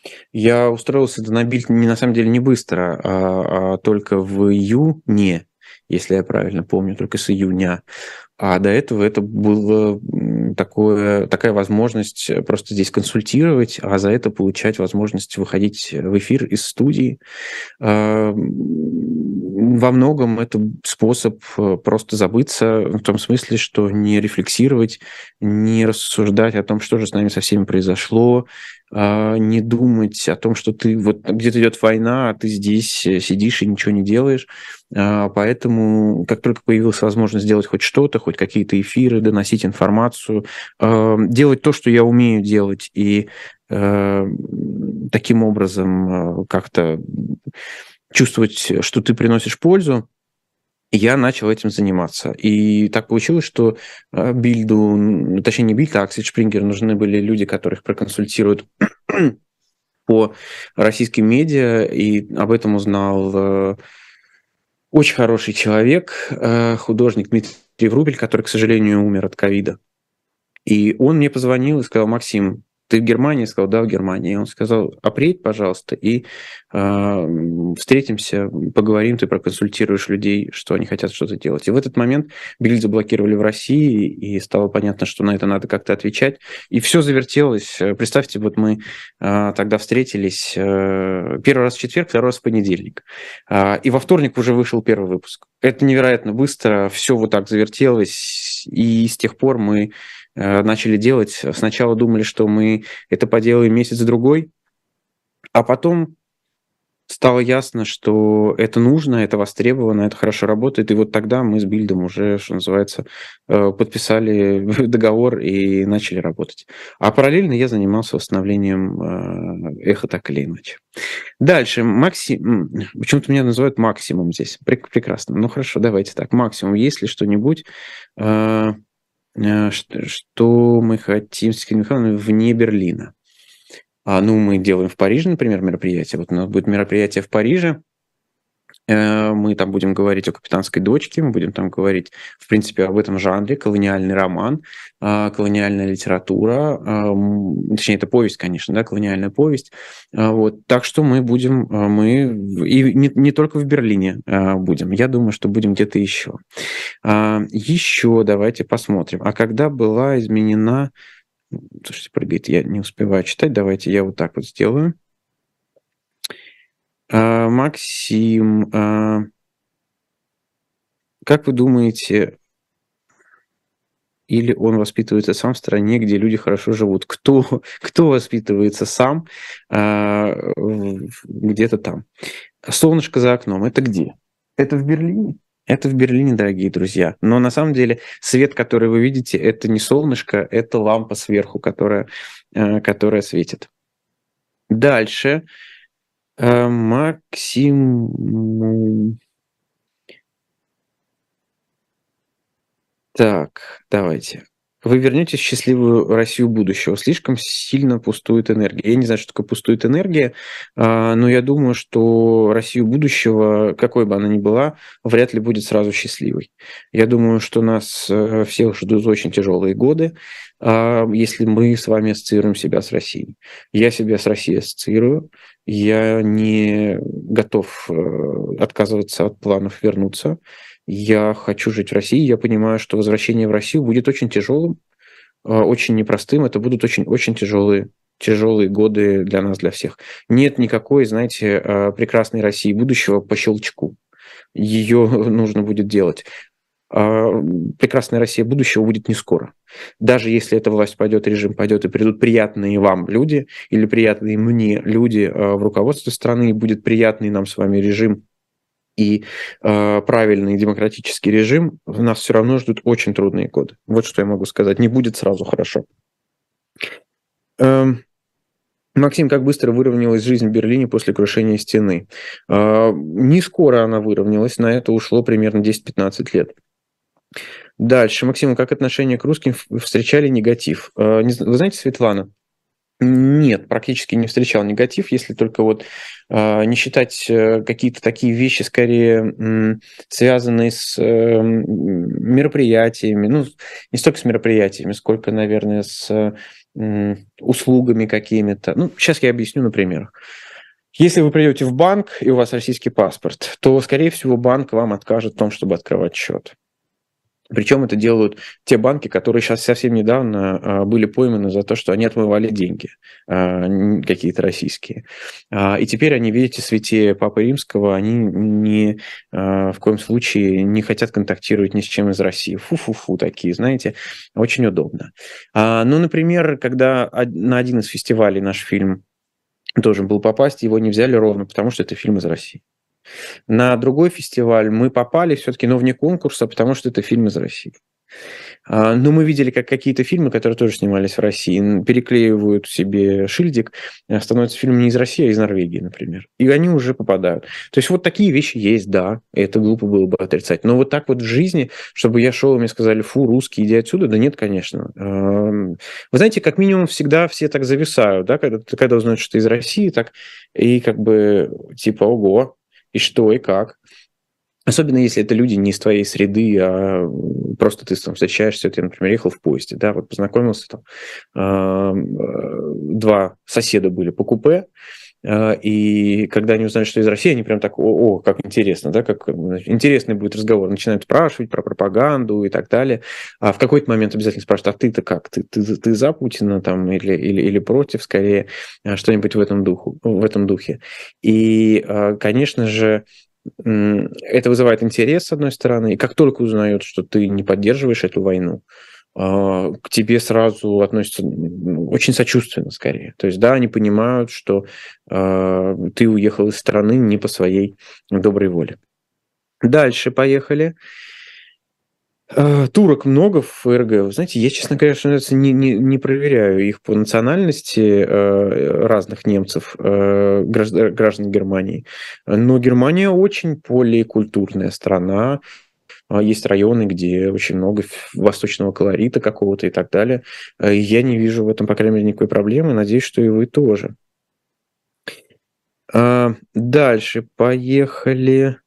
Я устроился на Бильд не на самом деле не быстро, а, а только в июне, если я правильно помню, только с июня. А до этого это было такое, такая возможность просто здесь консультировать, а за это получать возможность выходить в эфир из студии. Во многом это способ просто забыться, в том смысле, что не рефлексировать, не рассуждать о том, что же с нами со всеми произошло, не думать о том, что ты вот где-то идет война, а ты здесь сидишь и ничего не делаешь. Поэтому, как только появилась возможность сделать хоть что-то, хоть какие-то эфиры, доносить информацию, делать то, что я умею делать, и таким образом как-то чувствовать, что ты приносишь пользу, я начал этим заниматься. И так получилось, что Бильду, точнее не Бильд, а Аксель Шпрингер нужны были люди, которых проконсультируют по российским медиа, и об этом узнал очень хороший человек, художник Дмитрий Врубель, который, к сожалению, умер от ковида. И он мне позвонил и сказал: Максим, ты в Германии? Я сказал: да, в Германии. И он сказал: а приедь, пожалуйста, и э, встретимся, поговорим, ты проконсультируешь людей, что они хотят что-то делать. И в этот момент Бильд заблокировали в России, и стало понятно, что на это надо как-то отвечать. И все завертелось. Представьте, вот мы э, тогда встретились э, первый раз в четверг, второй раз в понедельник. Э, и во вторник уже вышел первый выпуск. Это невероятно быстро, все вот так завертелось, и с тех пор мы начали делать. Сначала думали, что мы это поделаем месяц-другой, а потом стало ясно, что это нужно, это востребовано, это хорошо работает. И вот тогда мы с Бильдом уже, что называется, подписали договор и начали работать. А параллельно я занимался восстановлением эхо так или иначе. Дальше. Максим. Почему-то меня называют Максимум здесь. Прекрасно. Ну хорошо, давайте так. Максимум. Есть ли что-нибудь... что мы хотим с Екатериной Михайловной вне Берлина. А, ну, мы делаем в Париже, например, мероприятие. Вот у нас будет мероприятие в Париже. Мы там будем говорить о «Капитанской дочке», мы будем там говорить, в принципе, об этом жанре, колониальный роман, колониальная литература, точнее, это повесть, конечно, да, колониальная повесть. Вот. Так что мы будем, мы и не, не только в Берлине будем, я думаю, что будем где-то еще. Еще давайте посмотрим. А когда была изменена... Слушайте, прыгает, я не успеваю читать, давайте я вот так вот сделаю. А, Максим, а, как вы думаете, или он воспитывается сам в стране, где люди хорошо живут? Кто, кто воспитывается сам а, где-то там? Солнышко за окном, это где? Это в Берлине? Это в Берлине, дорогие друзья. Но на самом деле свет, который вы видите, это не солнышко, это лампа сверху, которая, которая светит. Дальше. Максим... Так, давайте. Вы вернетесь в счастливую Россию будущего. Слишком сильно пустует энергия. Я не знаю, что такое пустует энергия, но я думаю, что Россию будущего, какой бы она ни была, вряд ли будет сразу счастливой. Я думаю, что нас всех ждут очень тяжелые годы, если мы с вами ассоциируем себя с Россией. Я себя с Россией ассоциирую. Я не готов отказываться от планов вернуться. Я хочу жить в России, я понимаю, что возвращение в Россию будет очень тяжелым, очень непростым, это будут очень-очень тяжелые, тяжелые годы для нас, для всех. Нет никакой, знаете, прекрасной России будущего по щелчку. Ее нужно будет делать. Прекрасная Россия будущего будет не скоро. Даже если эта власть пойдет, режим пойдет, и придут приятные вам люди, или приятные мне люди в руководстве страны, и будет приятный нам с вами режим, и э, правильный демократический режим, нас все равно ждут очень трудные годы. Вот что я могу сказать. Не будет сразу хорошо. Э, Максим, как быстро выровнялась жизнь в Берлине после крушения стены? Э, не скоро она выровнялась, на это ушло примерно десять-пятнадцать лет. Дальше. Максим, как отношение к русским встречали негатив? Э, не, вы знаете, Светлана, Нет, практически не встречал негатив, если только вот э, не считать э, какие-то такие вещи, скорее м, связанные с э, мероприятиями, ну, не столько с мероприятиями, сколько, наверное, с э, услугами какими-то. Ну, сейчас я объясню на примерах. Если вы придете в банк, и у вас российский паспорт, то, скорее всего, банк вам откажет в том, чтобы открывать счет. Причем это делают те банки, которые сейчас совсем недавно а, были пойманы за то, что они отмывали деньги а, какие-то российские. А, и теперь они, видите, святее Папы Римского, они ни а, в коем случае не хотят контактировать ни с чем из России. Фу-фу-фу такие, знаете, очень удобно. А, ну, например, когда на один из фестивалей наш фильм должен был попасть, его не взяли ровно потому, что это фильм из России. На другой фестиваль мы попали все-таки, но вне конкурса, потому что это фильм из России. А, Но мы видели, как какие-то фильмы, которые тоже снимались в России, переклеивают себе шильдик, а, становится фильм не из России, а из Норвегии, например. И они уже попадают. То есть вот такие вещи есть, да, это глупо было бы отрицать. Но вот так вот в жизни, чтобы я шел, и мне сказали, фу, русский, иди отсюда, да нет, конечно. Вы знаете, как минимум всегда все так зависают, да, когда, когда узнают, что ты из России, так и как бы типа, ого, и что, и как. Особенно если это люди не из твоей среды, а просто ты там встречаешься, ты, например, ехал в поезде, да, вот познакомился, там, два соседа были по купе, и когда они узнали, что из России, они прям так, о, о как интересно, да, как интересный будет разговор, начинают спрашивать про пропаганду и так далее. А в какой-то момент обязательно спрашивают, а ты-то как, ты, ты, ты за Путина там или, или, или против, скорее, что-нибудь в этом, духу, в этом духе. И, конечно же, это вызывает интерес, с одной стороны, и как только узнают, что ты не поддерживаешь эту войну, к тебе сразу относятся очень сочувственно, скорее. То есть, да, они понимают, что ты уехал из страны не по своей доброй воле. Дальше поехали. Турок много в ФРГ. Вы знаете, я, честно говоря, не, не, не проверяю их по национальности разных немцев, граждан, граждан Германии. Но Германия очень поликультурная страна. Есть районы, где очень много восточного колорита какого-то и так далее. Я не вижу в этом, по крайней мере, никакой проблемы. Надеюсь, что и вы тоже. Дальше поехали.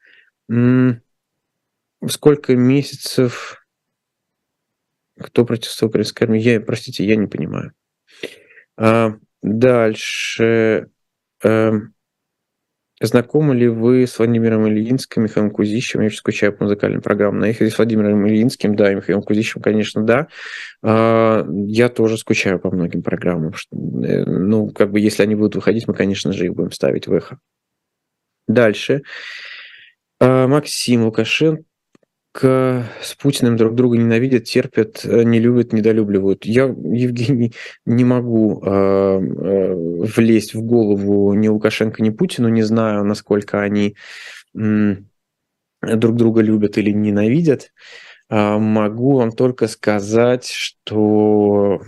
Сколько месяцев... Кто протестовал украинской армии? Я, простите, я не понимаю. А, дальше. А, знакомы ли вы с Владимиром Ильинским, Михаилом Кузищевым? Я очень скучаю по музыкальным программам. На их с Владимиром Ильинским, да, и Михаилом Кузищевым, конечно, да. А, я тоже скучаю по многим программам. Ну, как бы, если они будут выходить, мы, конечно же, их будем ставить в эхо. Дальше. А, Максим Лукашенко. С Путиным друг друга ненавидят, терпят, не любят, недолюбливают. Я, Евгений, не могу э, э, влезть в голову ни Лукашенко, ни Путину, не знаю, насколько они э, друг друга любят или ненавидят. Э, могу вам только сказать, что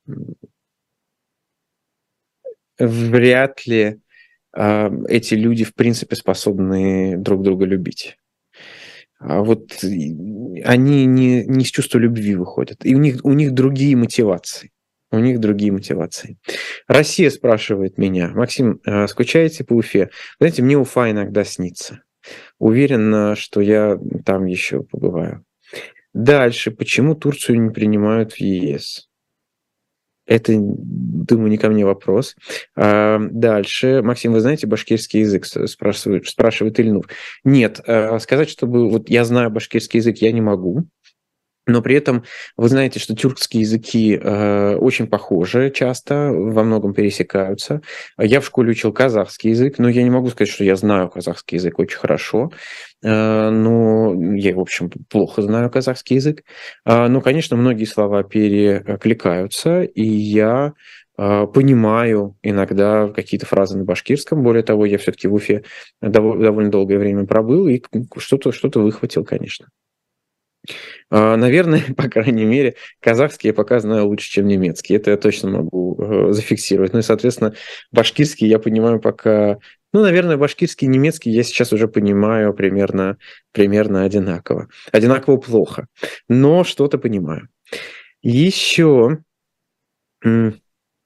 вряд ли э, эти люди, в принципе, способны друг друга любить. А вот они не, не с чувства любви выходят. И у них, у них другие мотивации. У них другие мотивации. Россия спрашивает меня: Максим, скучаете по Уфе? Знаете, мне Уфа иногда снится. Уверен, что я там еще побываю. Дальше. Почему Турцию не принимают в ЕС? Это, думаю, не ко мне вопрос. А, дальше. Максим, вы знаете башкирский язык? Спрашивает, спрашивает Ильнур. Нет, сказать, чтобы вот я знаю башкирский язык, я не могу. Но при этом вы знаете, что тюркские языки э, очень похожи часто, во многом пересекаются. Я в школе учил казахский язык, но я не могу сказать, что я знаю казахский язык очень хорошо. Э, но я, в общем, плохо знаю казахский язык. Э, но, конечно, многие слова перекликаются, и я э, понимаю иногда какие-то фразы на башкирском. Более того, я все-таки в Уфе дов- довольно долгое время пробыл и что-то, что-то выхватил, конечно. Наверное, по крайней мере, казахский я пока знаю лучше, чем немецкий. Это я точно могу зафиксировать. Ну и, соответственно, башкирский я понимаю пока... Ну, наверное, башкирский и немецкий я сейчас уже понимаю примерно, примерно одинаково. Одинаково плохо, но что-то понимаю. Еще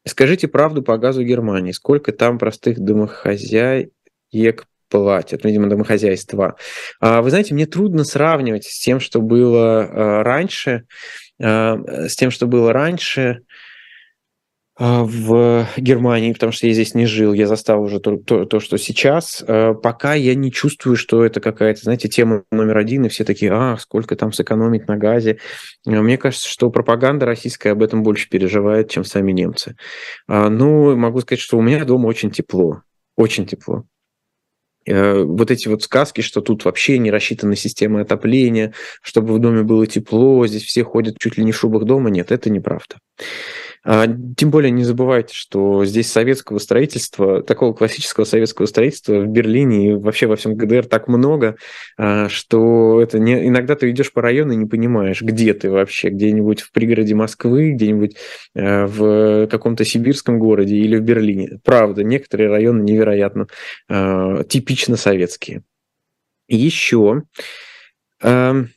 Скажите правду по газу Германии. Сколько там простых домохозяек платят? Видимо, домохозяйства. А, Вы знаете, мне трудно сравнивать с тем, что было а, раньше, а, с тем, что было раньше а, в Германии, потому что я здесь не жил, я застал уже то, то, то, что сейчас. А, Пока я не чувствую, что это какая-то, знаете, тема номер один, и все такие, а, сколько там сэкономить на газе. А, Мне кажется, что пропаганда российская об этом больше переживает, чем сами немцы. А, Ну, могу сказать, что у меня дома очень тепло, очень тепло. Э, Вот эти вот сказки, что тут вообще не рассчитана система отопления, чтобы в доме было тепло, здесь все ходят чуть ли не в шубах дома, нет, это неправда. А, Тем более не забывайте, что здесь советского строительства, такого классического советского строительства в Берлине и вообще во всем ГДР так много, а, что это не... иногда ты идешь по району и не понимаешь, где ты вообще, где-нибудь в пригороде Москвы, где-нибудь э, в каком-то сибирском городе или в Берлине. Правда, некоторые районы невероятно э, типично советские. Еще, эм,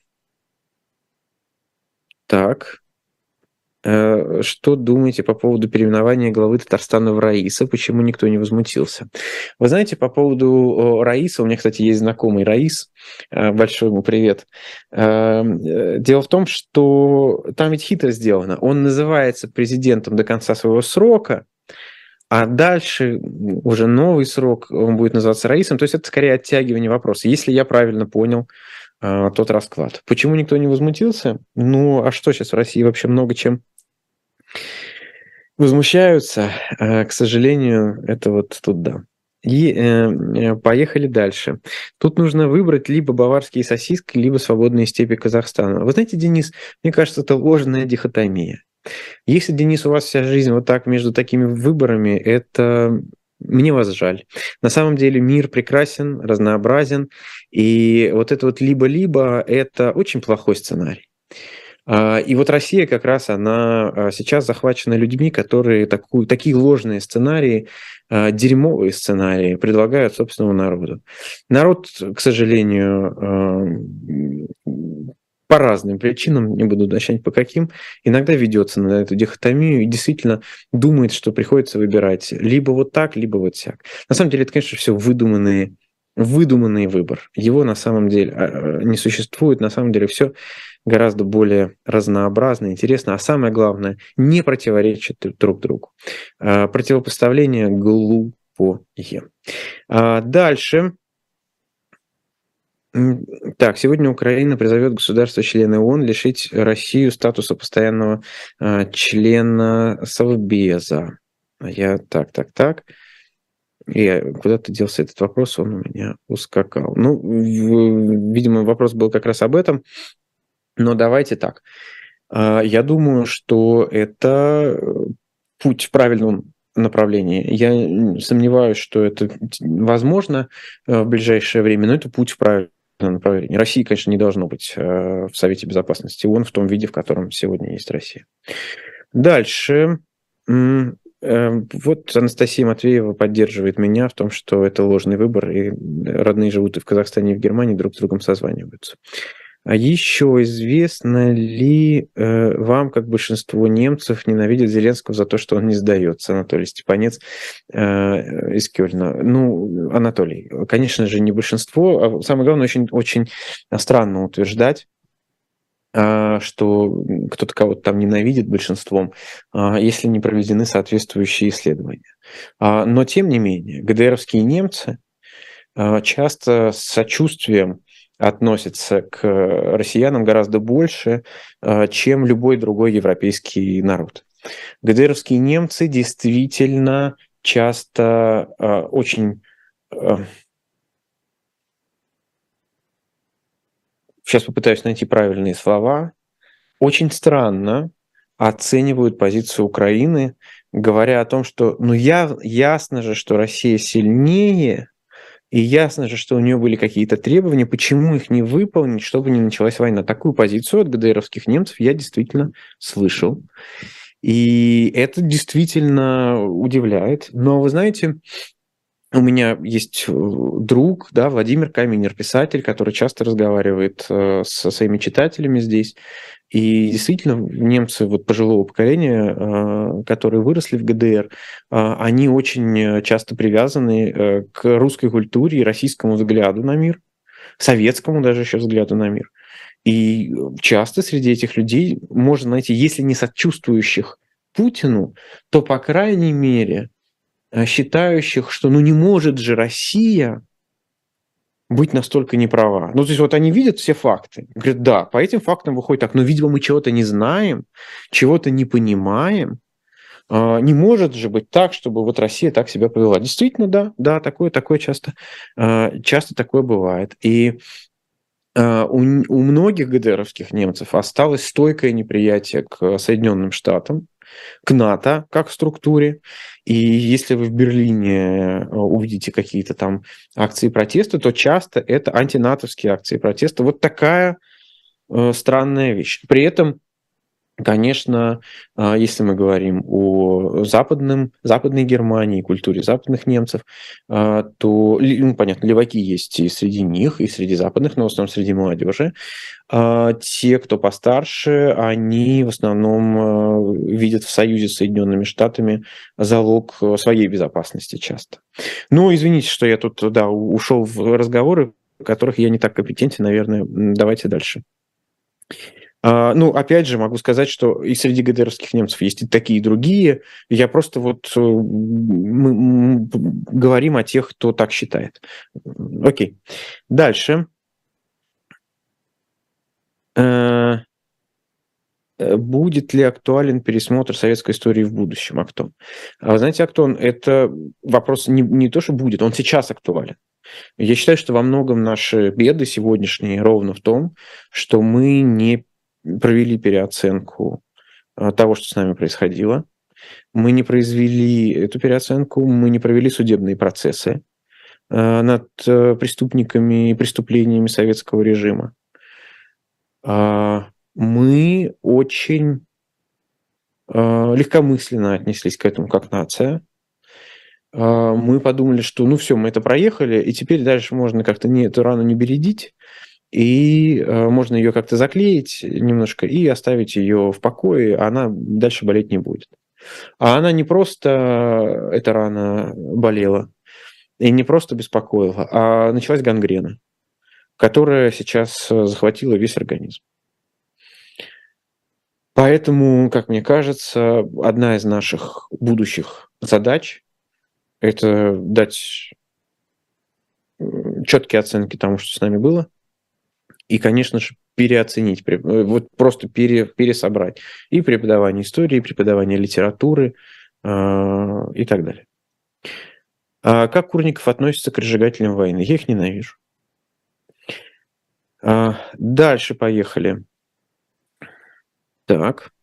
так, Э, Что думаете по поводу переименования главы Татарстана в Раиса? Почему никто не возмутился? Вы знаете, по поводу о, Раиса, у меня, кстати, есть знакомый Раис, э, большой ему привет. Э, э, Дело в том, что там ведь хитро сделано. Он называется президентом до конца своего срока, а дальше уже новый срок, он будет называться Раисом. То есть это скорее оттягивание вопроса. Если я правильно понял э, тот расклад. Почему никто не возмутился? Ну, а что сейчас в России вообще много чем возмущаются, э, к сожалению, это вот тут да. И э, э, поехали дальше. Тут нужно выбрать либо баварские сосиски, либо свободные степи Казахстана. Вы знаете, Денис, мне кажется, это ложная дихотомия. Если, Денис, у вас вся жизнь вот так между такими выборами, это мне вас жаль. На самом деле мир прекрасен, разнообразен, и вот это вот либо-либо – это очень плохой сценарий. А, И вот Россия как раз, она а, сейчас захвачена людьми, которые такую, такие ложные сценарии, а, дерьмовые сценарии предлагают собственному народу. Народ, к сожалению, а, по разным причинам, не буду уточнять по каким, иногда ведется на эту дихотомию и действительно думает, что приходится выбирать либо вот так, либо вот сяк. На самом деле это, конечно, все выдуманные выдуманный выбор. Его на самом деле а, а, не существует. На самом деле все гораздо более разнообразно, интересно, а самое главное, не противоречат друг другу. А, Противопоставление глупое. А, Дальше. М, Так, сегодня Украина призовет государства-члены ООН лишить Россию статуса постоянного а, члена Совбеза. А Я так, так, так. И куда-то делся этот вопрос, он у меня ускакал. Ну, в- видимо, вопрос был как раз об этом. Но давайте так. А, Я думаю, что это э, путь в правильном направлении. Я м, сомневаюсь, что это возможно э, в ближайшее время, но это путь в правильном направлении. России, конечно, не должно быть э, в Совете Безопасности ООН в том виде, в котором сегодня есть Россия. Дальше. М, э, Вот Анастасия Матвеева поддерживает меня в том, что это ложный выбор, и родные живут и в Казахстане, и в Германии, друг с другом созваниваются. А еще известно ли э, вам, как большинство немцев ненавидят Зеленского за то, что он не сдается, Анатолий Степанец э, из Кёльна? Ну, Анатолий, конечно же, не большинство, а самое главное, очень, очень странно утверждать, а, что кто-то кого-то там ненавидит большинством, а, если не проведены соответствующие исследования. А, Но, тем не менее, ГДРовские немцы а, часто с сочувствием относятся к россиянам гораздо больше, а, чем любой другой европейский народ. ГДРовские немцы действительно часто а, очень... а, Сейчас попытаюсь найти правильные слова. Очень странно оценивают позицию Украины, говоря о том, что ну я, ясно же, что Россия сильнее, и ясно же, что у нее были какие-то требования, почему их не выполнить, чтобы не началась война. Такую позицию от ГДРовских немцев я действительно слышал. И это действительно удивляет. Но вы знаете, У меня есть друг, да, Владимир Каминер, писатель, который часто разговаривает э, со своими читателями здесь. И действительно, немцы вот пожилого поколения, э, которые выросли в ГДР, э, они очень часто привязаны э, к русской культуре и российскому взгляду на мир, советскому даже еще взгляду на мир. И часто среди этих людей можно найти, если не сочувствующих Путину, то, по крайней мере, считающих, что ну не может же Россия быть настолько неправа. Ну, то есть вот они видят все факты. Говорят, да, по этим фактам выходит так, но, видимо, мы чего-то не знаем, чего-то не понимаем. Не может же быть так, чтобы вот Россия так себя повела. Действительно, да, да, такое, такое часто, часто такое бывает. И у, у многих ГДРовских немцев осталось стойкое неприятие к Соединенным Штатам, к НАТО как структуре. И если вы в Берлине увидите какие-то там акции протеста, то часто это антинатовские акции протеста. Вот такая э, странная вещь. При этом, конечно, если мы говорим о западном, западной Германии, культуре западных немцев, то, ну, понятно, леваки есть и среди них, и среди западных, но в основном среди молодежи. Те, кто постарше, они в основном видят в союзе с Соединенными Штатами залог своей безопасности часто. Ну, извините, что я тут, да, ушел в разговоры, в которых я не так компетентен, наверное. Давайте дальше. Ну, опять же, могу сказать, что и среди ГДРовских немцев есть и такие, и другие. Я просто вот мы говорим о тех, кто так считает. Окей. Дальше. Будет ли актуален пересмотр советской истории в будущем? А кто? А вы знаете, Актон, это вопрос не, не то, что будет, он сейчас актуален. Я считаю, что во многом наши беды сегодняшние ровно в том, что мы не провели переоценку того, что с нами происходило. Мы не произвели эту переоценку, мы не провели судебные процессы над преступниками и преступлениями советского режима. Мы очень легкомысленно отнеслись к этому как нация. Мы подумали, что ну все, мы это проехали, и теперь дальше можно как-то не, эту рану не бередить, и э, можно ее как-то заклеить немножко и оставить ее в покое, а она дальше болеть не будет. А она не просто, эта рана болела, и не просто беспокоила, а началась гангрена, которая сейчас захватила весь организм. Поэтому, как мне кажется, одна из наших будущих задач – это дать четкие оценки тому, что с нами было, и, конечно же, переоценить, вот просто пере, пересобрать и преподавание истории, и преподавание литературы э, и так далее. А как Курников относится к разжигателям войны? Я их ненавижу. А, дальше поехали. Так.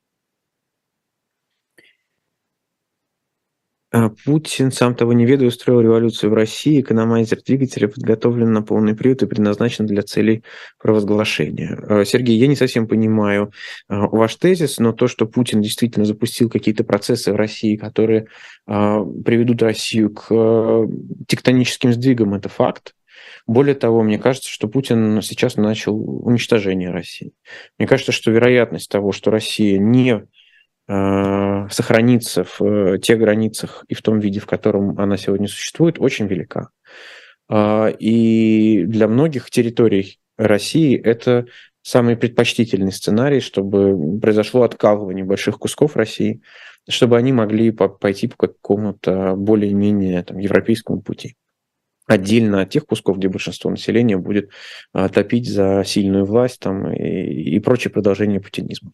Путин, сам того не ведая, устроил революцию в России. Экономайзер двигателя подготовлен на полный привод и предназначен для целей провозглашения. Сергей, я не совсем понимаю ваш тезис, но то, что Путин действительно запустил какие-то процессы в России, которые приведут Россию к тектоническим сдвигам, это факт. Более того, мне кажется, что Путин сейчас начал уничтожение России. Мне кажется, что вероятность того, что Россия не сохраниться в тех границах и в том виде, в котором она сегодня существует, очень велика. И для многих территорий России это самый предпочтительный сценарий, чтобы произошло откалывание больших кусков России, чтобы они могли пойти по какому-то более-менее там, европейскому пути. Отдельно от тех кусков, где большинство населения будет топить за сильную власть там, и, и прочее продолжение путинизма.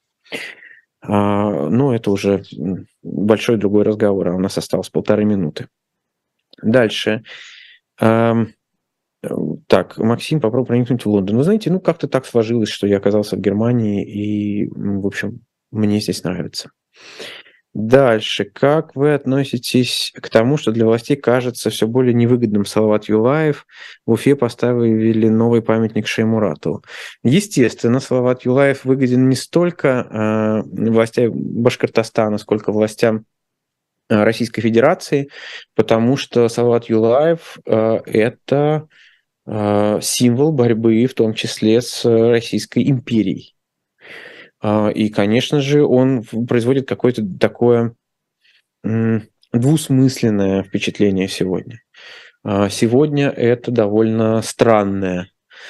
Но это уже большой другой разговор, а у нас осталось полторы минуты. Дальше. Так, Максим, попробуй проникнуть в Лондон. Вы знаете, ну как-то так сложилось, что я оказался в Германии, и, в общем, мне здесь нравится. Дальше. Как вы относитесь к тому, что для властей кажется все более невыгодным Салават Юлаев? В Уфе поставили новый памятник Шеймуратову. Естественно, Салават Юлаев выгоден не столько э, властям Башкортостана, сколько властям Российской Федерации, потому что Салават Юлаев э, это э, символ борьбы, в том числе с Российской империей. Э, и, конечно же, он производит какое-то такое м, двусмысленное впечатление сегодня. Э, сегодня это довольно странное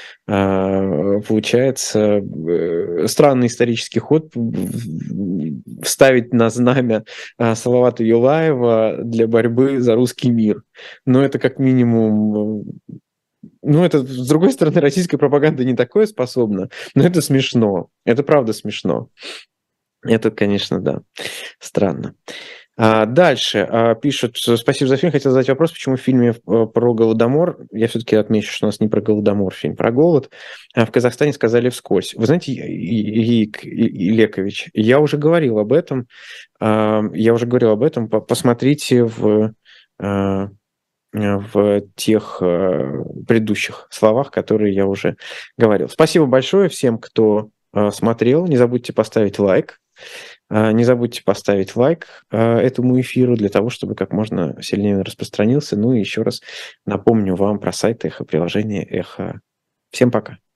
получается странный исторический ход вставить на знамя Салавата Юлаева для борьбы за русский мир. Но это как минимум... Ну, это, с другой стороны, российская пропаганда не такое способна, но это смешно. Это правда смешно. Это, конечно, да, странно. А дальше а, пишут, спасибо за фильм, хотел задать вопрос, почему в фильме про Голодомор, я все-таки отмечу, что у нас не про Голодомор, фильм про голод, а в Казахстане сказали вскользь. Вы знаете, Ик Илекович, я уже говорил об этом, а, я уже говорил об этом, посмотрите в, а, в тех а, предыдущих словах, которые я уже говорил. Спасибо большое всем, кто а, смотрел, не забудьте поставить лайк. Не забудьте поставить лайк этому эфиру для того, чтобы как можно сильнее он распространился. Ну и еще раз напомню вам про сайт Эхо, приложение Эхо. Всем пока.